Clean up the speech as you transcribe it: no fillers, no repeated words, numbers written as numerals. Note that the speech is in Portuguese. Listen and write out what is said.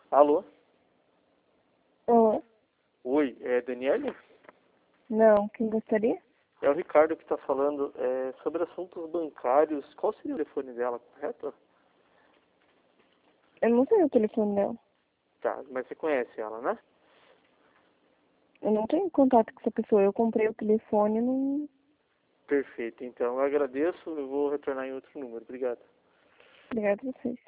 Alô? Oi. Oi, é Daniele? Não, quem gostaria? É o Ricardo que está falando. Sobre assuntos bancários. Qual seria o telefone dela, correto? Eu não tenho o telefone dela. Tá, mas você conhece ela, né? Eu não tenho contato com essa pessoa. Eu comprei o telefone e não. Perfeito, então eu agradeço. Eu vou retornar em outro número. Obrigado. Obrigada a vocês.